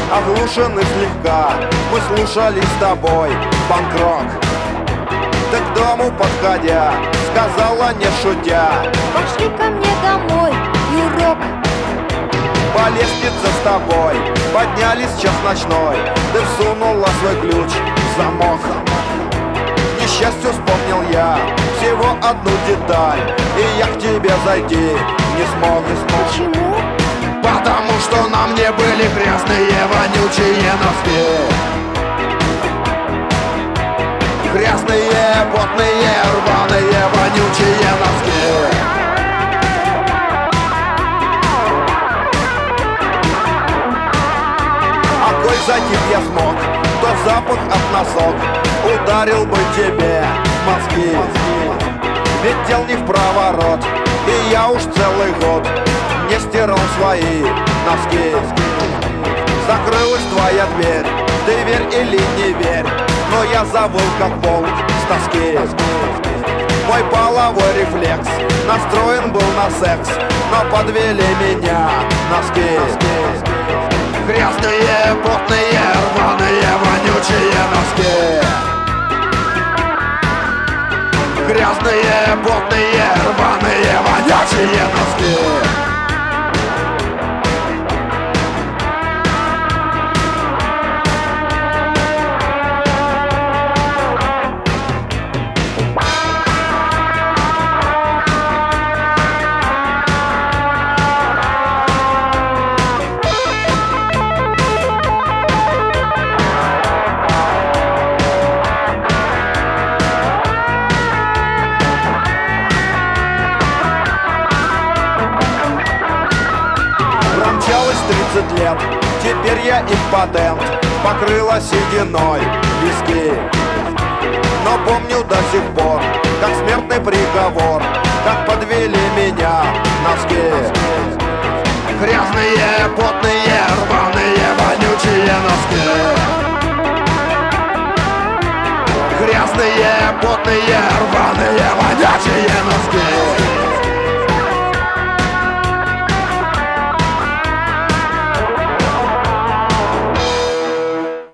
оглушены слегка. Мы слушали с тобой панк-рок. Ты к дому подходя сказала, не шутя: пошли ко мне домой, Юрок. по лестнице с тобой поднялись в час ночной. Ты всунула свой ключ в замок. К несчастью вспомнил я всего одну деталь, и я к тебе зайти не смог. Почему? Потому что на мне были грязные вонючие носки. Грязные, потные, рваные, вонючие носки. А коль затих я смог, то запах от носок ударил бы тебе в мозги. Ведь дел не в проворот, и я уж целый год не стирал свои носки. Закрылась твоя дверь, ты верь или не верь, но я завыл как волк с тоски. Мой половой рефлекс настроен был на секс, но подвели меня носки. Грязные, потные, рваные, вонючие носки. Грязные, потные, рваные, вонючие носки. Промчалось 30 лет, теперь я импотент, покрыла сединой виски. Но помню до сих пор, как смертный приговор, как подвели меня носки. Грязные, потные, рваные, вонючие носки. Грязные, потные,